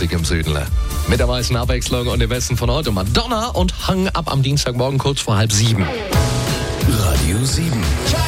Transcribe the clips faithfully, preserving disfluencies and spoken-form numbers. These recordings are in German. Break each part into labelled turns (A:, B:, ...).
A: Musik im Süden. Mit der weißen Abwechslung und dem Westen von heute Madonna und Hang ab am Dienstagmorgen kurz vor halb sieben.
B: Radio sieben.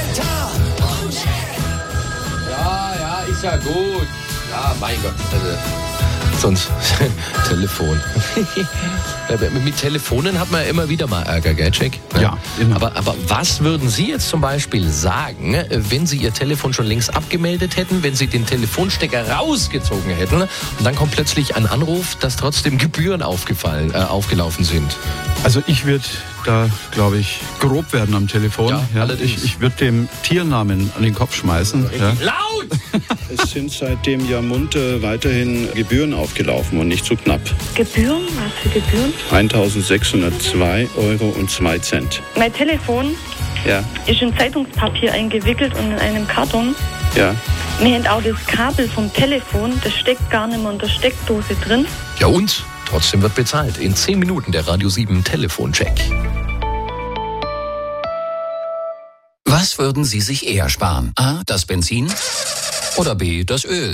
A: Ja, ja, ist ja gut. Ja, mein Gott. Also, sonst Telefon. Mit Telefonen hat man ja immer wieder mal Ärger, gell, Jack?
C: Ja, immer.
A: Aber, aber was würden Sie jetzt zum Beispiel sagen, wenn Sie Ihr Telefon schon längst abgemeldet hätten, wenn Sie den Telefonstecker rausgezogen hätten und dann kommt plötzlich ein Anruf, dass trotzdem Gebühren aufgefallen, äh, aufgelaufen sind?
C: Also ich würde da, glaube ich, grob werden am Telefon.
A: Ja,
C: ja,
A: allerdings.
C: ich ich würde dem Tiernamen an den Kopf schmeißen. Ja.
A: Laut!
D: Es sind seitdem ja munter weiterhin Gebühren aufgelaufen und nicht zu knapp.
E: Gebühren? Was für Gebühren?
D: eintausendsechshundertzwei Euro und zwei Cent.
E: Mein Telefon
D: Ja,
E: ist in Zeitungspapier eingewickelt und in einem Karton.
D: ja.
E: Wir haben auch das Kabel vom Telefon, das steckt gar nicht mehr in der Steckdose drin.
A: Ja und? Trotzdem wird bezahlt. In zehn Minuten der Radio sieben Telefoncheck.
B: Was würden Sie sich eher sparen? A, das Benzin oder B, das Öl?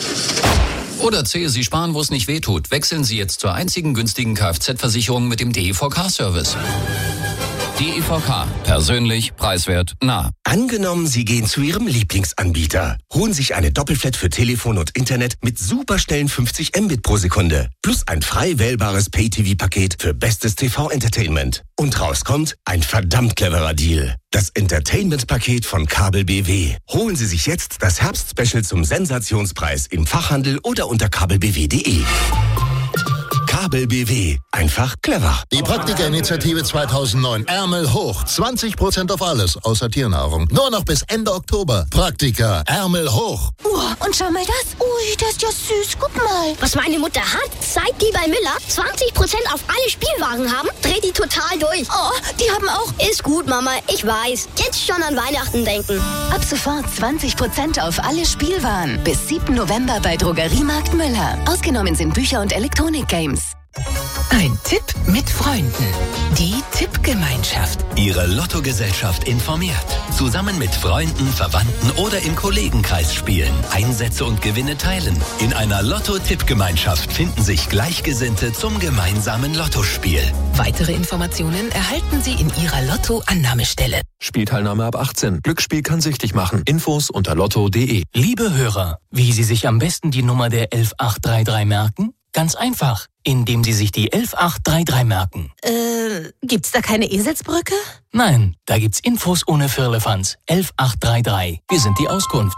B: Oder C, Sie sparen, wo es nicht wehtut. Wechseln Sie jetzt zur einzigen günstigen Kfz-Versicherung mit dem D E V K-Service. D E V K. Persönlich, preiswert, nah.
F: Angenommen, Sie gehen zu Ihrem Lieblingsanbieter, holen sich eine Doppelflat für Telefon und Internet mit superschnellen fünfzig Mbit pro Sekunde plus ein frei wählbares Pay-T V-Paket für bestes T V-Entertainment. Und rauskommt ein verdammt cleverer Deal. Das Entertainment-Paket von Kabel B W. Holen Sie sich jetzt das Herbst-Special zum Sensationspreis im Fachhandel oder unter kabel b w punkt d e. Kabel B W. Einfach clever.
G: Die Praktika-Initiative zweitausendneun. Ärmel hoch. zwanzig Prozent auf alles, außer Tiernahrung. Nur noch bis Ende Oktober. Praktika. Ärmel hoch.
H: Oh, und schau mal das. Ui, das ist ja süß. Guck mal. Was meine Mutter hat, seit die bei Müller zwanzig Prozent auf alle Spielwaren haben, dreht die total durch. Oh, die haben auch... Ist gut, Mama. Ich weiß. Jetzt schon an Weihnachten denken.
I: Ab sofort zwanzig Prozent auf alle Spielwaren. Bis siebten November bei Drogeriemarkt Müller. Ausgenommen sind Bücher und Elektronik-Games.
J: Ein Tipp mit Freunden. Die Tippgemeinschaft.
K: Ihre Lottogesellschaft informiert. Zusammen mit Freunden, Verwandten oder im Kollegenkreis spielen. Einsätze und Gewinne teilen. In einer Lotto-Tippgemeinschaft finden sich Gleichgesinnte zum gemeinsamen Lottospiel.
J: Weitere Informationen erhalten Sie in Ihrer Lotto-Annahmestelle.
L: Spielteilnahme ab achtzehn. Glücksspiel kann süchtig machen. Infos unter lotto punkt de.
M: Liebe Hörer, wie Sie sich am besten die Nummer der elf acht drei drei merken? Ganz einfach, indem Sie sich die elf acht drei drei merken.
I: Äh, gibt's da keine Eselsbrücke?
M: Nein, da gibt's Infos ohne Firlefanz. elf acht drei drei. Wir sind die Auskunft.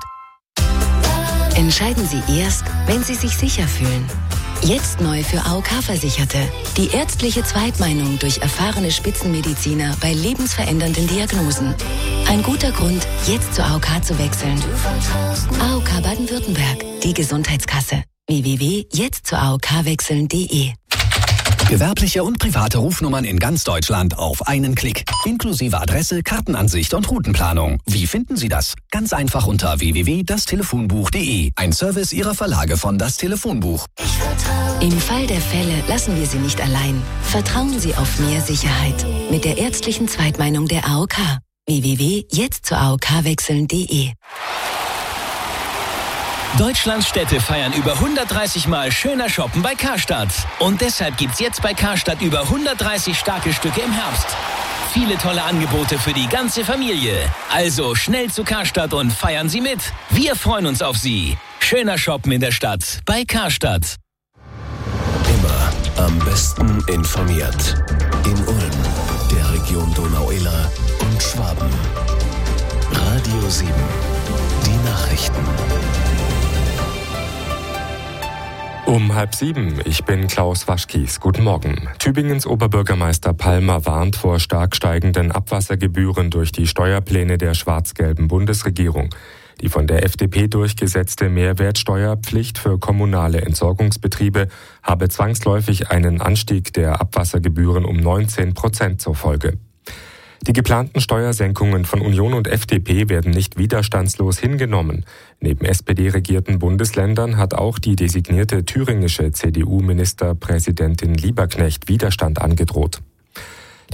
I: Entscheiden Sie erst, wenn Sie sich sicher fühlen. Jetzt neu für A O K-Versicherte. Die ärztliche Zweitmeinung durch erfahrene Spitzenmediziner bei lebensverändernden Diagnosen. Ein guter Grund, jetzt zur A O K zu wechseln. A O K Baden-Württemberg, die Gesundheitskasse. w w w punkt jetzt zur A O K wechseln punkt de.
N: Gewerbliche und private Rufnummern in ganz Deutschland auf einen Klick. Inklusive Adresse, Kartenansicht und Routenplanung. Wie finden Sie das? Ganz einfach unter w w w punkt das telefonbuch punkt de. Ein Service Ihrer Verlage von Das Telefonbuch.
I: Im Fall der Fälle lassen wir Sie nicht allein. Vertrauen Sie auf mehr Sicherheit. Mit der ärztlichen Zweitmeinung der A O K. w w w punkt jetzt zur A O K wechseln punkt de.
O: Deutschlands Städte feiern über hundertdreißig Mal schöner shoppen bei Karstadt. Und deshalb gibt's jetzt bei Karstadt über hundertdreißig starke Stücke im Herbst. Viele tolle Angebote für die ganze Familie. Also schnell zu Karstadt und feiern Sie mit. Wir freuen uns auf Sie. Schöner Shoppen in der Stadt bei Karstadt.
B: Immer am besten informiert. In Ulm, der Region Donau-Iller und Schwaben. Radio sieben. Die Nachrichten.
P: Um halb sieben, ich bin Klaus Waschkies. Guten Morgen. Tübingens Oberbürgermeister Palmer warnt vor stark steigenden Abwassergebühren durch die Steuerpläne der schwarz-gelben Bundesregierung. Die von der F D P durchgesetzte Mehrwertsteuerpflicht für kommunale Entsorgungsbetriebe habe zwangsläufig einen Anstieg der Abwassergebühren um neunzehn Prozent zur Folge. Die geplanten Steuersenkungen von Union und F D P werden nicht widerstandslos hingenommen. Neben S P D-regierten Bundesländern hat auch die designierte thüringische C D U-Ministerpräsidentin Lieberknecht Widerstand angedroht.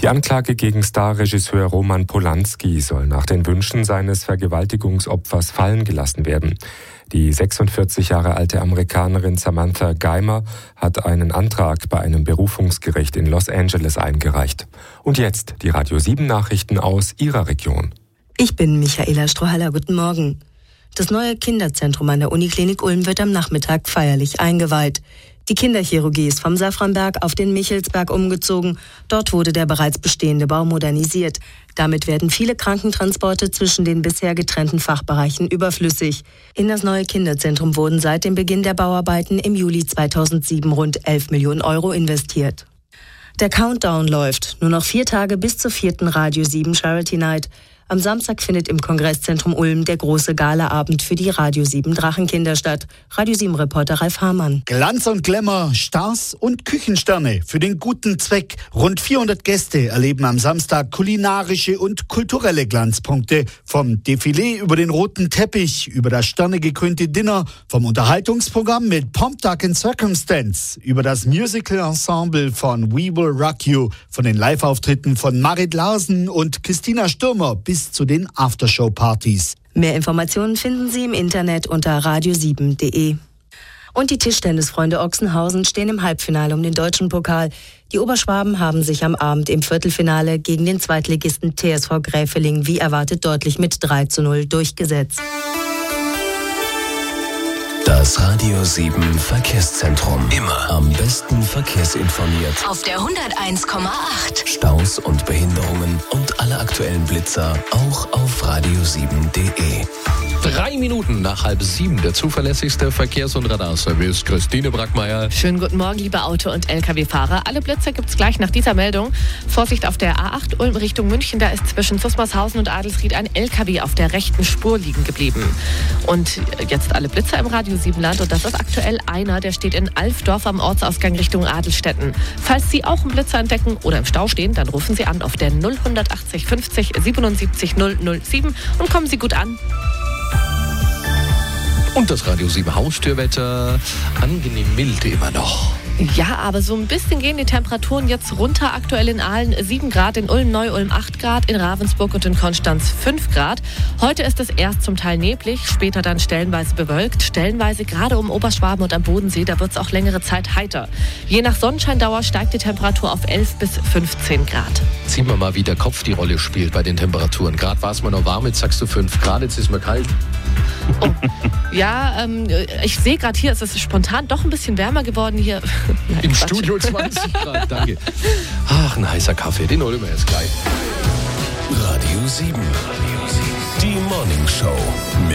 P: Die Anklage gegen Starregisseur Roman Polanski soll nach den Wünschen seines Vergewaltigungsopfers fallen gelassen werden. Die sechsundvierzig Jahre alte Amerikanerin Samantha Geimer hat einen Antrag bei einem Berufungsgericht in Los Angeles eingereicht. Und jetzt die Radio sieben Nachrichten aus ihrer Region.
Q: Ich bin Michaela Strohaller, guten Morgen. Das neue Kinderzentrum an der Uniklinik Ulm wird am Nachmittag feierlich eingeweiht. Die Kinderchirurgie ist vom Safranberg auf den Michelsberg umgezogen. Dort wurde der bereits bestehende Bau modernisiert. Damit werden viele Krankentransporte zwischen den bisher getrennten Fachbereichen überflüssig. In das neue Kinderzentrum wurden seit dem Beginn der Bauarbeiten im Juli zweitausendsieben rund elf Millionen Euro investiert. Der Countdown läuft. Nur noch vier Tage bis zur vierten Radio sieben Charity Night. Am Samstag findet im Kongresszentrum Ulm der große Galaabend für die Radio sieben Drachenkinder statt. Radio sieben Reporter Ralf Hamann.
R: Glanz und Glamour, Stars und Küchensterne für den guten Zweck. Rund vierhundert Gäste erleben am Samstag kulinarische und kulturelle Glanzpunkte. Vom Defilé über den roten Teppich, über das sternegekrönte Dinner, vom Unterhaltungsprogramm mit Pomp Duck and Circumstance, über das Musical-Ensemble von We Will Rock You, von den Live-Auftritten von Marit Larsen und Christina Stürmer bis zu den Aftershow-Partys.
Q: Mehr Informationen finden Sie im Internet unter radio sieben punkt de. Und die Tischtennisfreunde Ochsenhausen stehen im Halbfinale um den deutschen Pokal. Die Oberschwaben haben sich am Abend im Viertelfinale gegen den Zweitligisten T S V Gräfeling wie erwartet deutlich mit drei zu null durchgesetzt.
S: Das Radio sieben Verkehrszentrum. Immer am besten verkehrsinformiert.
I: Auf der hunderteins Komma acht.
S: Staus und Behinderungen und alle aktuellen Blitzer auch auf radio sieben punkt de.
A: Drei Minuten nach halb sieben, der zuverlässigste Verkehrs- und Radarservice. Christine Brackmeier.
T: Schönen guten Morgen, liebe Auto- und L K W-Fahrer. Alle Blitzer gibt's gleich nach dieser Meldung. Vorsicht auf der A acht Ulm Richtung München. Da ist zwischen Zusmarshausen und Adelsried ein L K W auf der rechten Spur liegen geblieben. Und jetzt alle Blitzer im Radio sieben Land. Und das ist aktuell einer, der steht in Alfdorf am Ortsausgang Richtung Adelstetten. Falls Sie auch einen Blitzer entdecken oder im Stau stehen, dann rufen Sie an auf der null achtzig fünfzig siebenundsiebzig null null sieben und kommen Sie gut an.
A: Und das Radio sieben Haustürwetter, angenehm mild immer noch.
T: Ja, aber so ein bisschen gehen die Temperaturen jetzt runter. Aktuell in Aalen sieben Grad, in Ulm, Neu-Ulm acht Grad, in Ravensburg und in Konstanz fünf Grad. Heute ist es erst zum Teil neblig, später dann stellenweise bewölkt. Stellenweise gerade um Oberschwaben und am Bodensee, da wird es auch längere Zeit heiter. Je nach Sonnenscheindauer steigt die Temperatur auf elf bis fünfzehn Grad.
A: Ziehen wir mal, wie der Kopf die Rolle spielt bei den Temperaturen. Gerade war es mal noch warm, jetzt sagst du fünf Grad, jetzt ist mir kalt.
T: Oh. Ja, ähm, ich sehe gerade hier, es ist spontan doch ein bisschen wärmer geworden hier.
A: Nein, Im Quatsch. Studio zwanzig Grad, danke. Ach, ein heißer Kaffee, den holen wir jetzt gleich.
S: Radio sieben, die Morning Show mit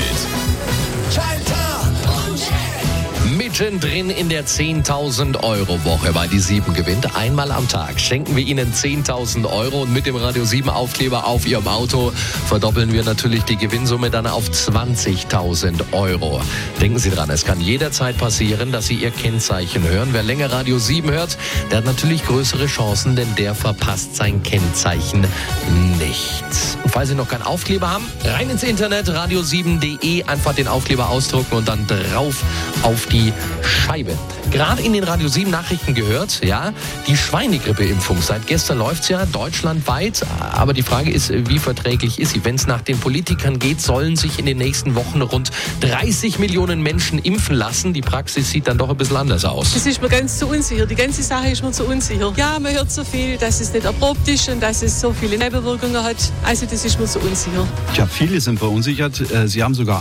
A: Mittendrin in der zehntausend Euro Woche, weil die sieben gewinnt. Einmal am Tag schenken wir Ihnen zehntausend Euro und mit dem Radio sieben Aufkleber auf Ihrem Auto verdoppeln wir natürlich die Gewinnsumme dann auf zwanzigtausend Euro. Denken Sie dran, es kann jederzeit passieren, dass Sie Ihr Kennzeichen hören. Wer länger Radio sieben hört, der hat natürlich größere Chancen, denn der verpasst sein Kennzeichen nicht. Und falls Sie noch keinen Aufkleber haben, rein ins Internet, radio sieben punkt de, einfach den Aufkleber ausdrucken und dann drauf auf die Scheibe. Gerade in den Radio sieben Nachrichten gehört, ja, die Schweinegrippeimpfung. Seit gestern läuft's ja deutschlandweit, aber die Frage ist, wie verträglich ist sie? Wenn es nach den Politikern geht, sollen sich in den nächsten Wochen rund dreißig Millionen Menschen impfen lassen. Die Praxis sieht dann doch ein bisschen anders aus.
U: Das ist mir ganz zu unsicher. Die ganze Sache ist mir zu unsicher. Ja, man hört so viel, dass es nicht erprobt ist und dass es so viele Nebenwirkungen hat. Also das ist mir zu unsicher.
C: Tja, viele sind verunsichert. Sie haben sogar